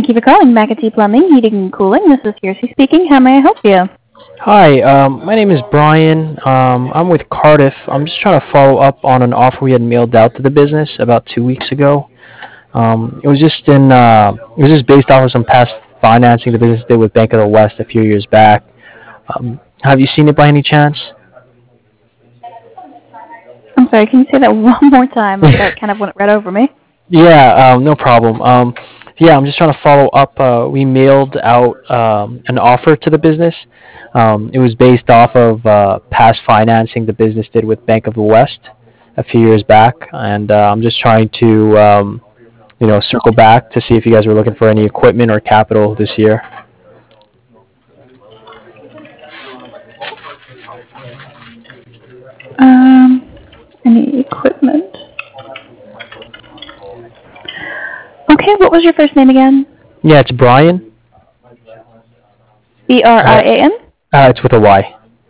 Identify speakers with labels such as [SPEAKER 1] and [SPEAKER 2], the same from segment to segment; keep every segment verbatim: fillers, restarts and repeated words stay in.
[SPEAKER 1] Thank you for calling McAtee Plumbing, Heating and Cooling. This is Kiersey speaking. How may I help you?
[SPEAKER 2] Hi, um, my name is Brian. Um, I'm with Cardiff. I'm just trying to follow up on an offer we had mailed out to the business about two weeks ago. Um, it was just in, uh, it was just based off of some past financing the business did with Bank of the West a few years back. Um, have you seen it by any chance?
[SPEAKER 1] I'm sorry, can you say that one more time? That kind of went right over me.
[SPEAKER 2] Yeah, um, no problem. Um, yeah, I'm just trying to follow up. Uh, we mailed out um, an offer to the business. Um, it was based off of uh, past financing the business did with Bank of the West a few years back, and uh, I'm just trying to, um, you know, circle back to see if you guys were looking for any equipment or capital this year.
[SPEAKER 1] Um, any equipment? Okay, what was your first name again?
[SPEAKER 2] Yeah, it's Brian.
[SPEAKER 1] B R I
[SPEAKER 2] Uh,
[SPEAKER 1] A N?
[SPEAKER 2] uh, it's with a Y.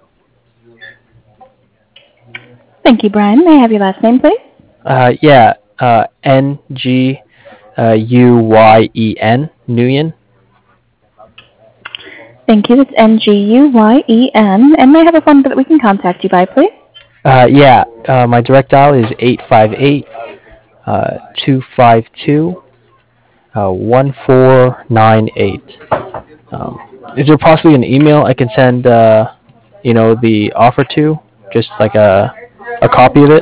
[SPEAKER 1] Thank you, Brian. May I have your last name, please?
[SPEAKER 2] Uh, yeah, uh, N G uh, U Y E N, Nguyen.
[SPEAKER 1] Thank you. It's N G U Y E N. And may I have a phone number that we can contact you by, please?
[SPEAKER 2] Uh, yeah, uh, my direct dial is eight five eight, uh, two five two, uh, one four nine eight. Um, is there possibly an email I can send, uh, you know, the offer to? Just like a, a copy of it?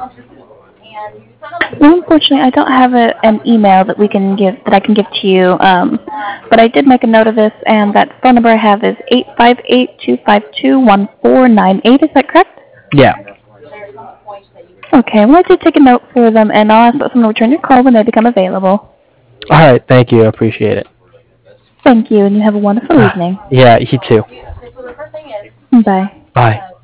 [SPEAKER 1] Well, unfortunately, I don't have a, an email that we can give that I can give to you. Um, but I did make a note of this, and that phone number I have is eight five eight two five two one four nine eight. Is that correct?
[SPEAKER 2] Yeah.
[SPEAKER 1] Okay. Well, I did take a note for them, and I'll ask someone to return your call when they become available.
[SPEAKER 2] All right, thank you. I appreciate it.
[SPEAKER 1] Thank you, and you have a wonderful evening.
[SPEAKER 2] Yeah, you too.
[SPEAKER 1] Bye.
[SPEAKER 2] Bye.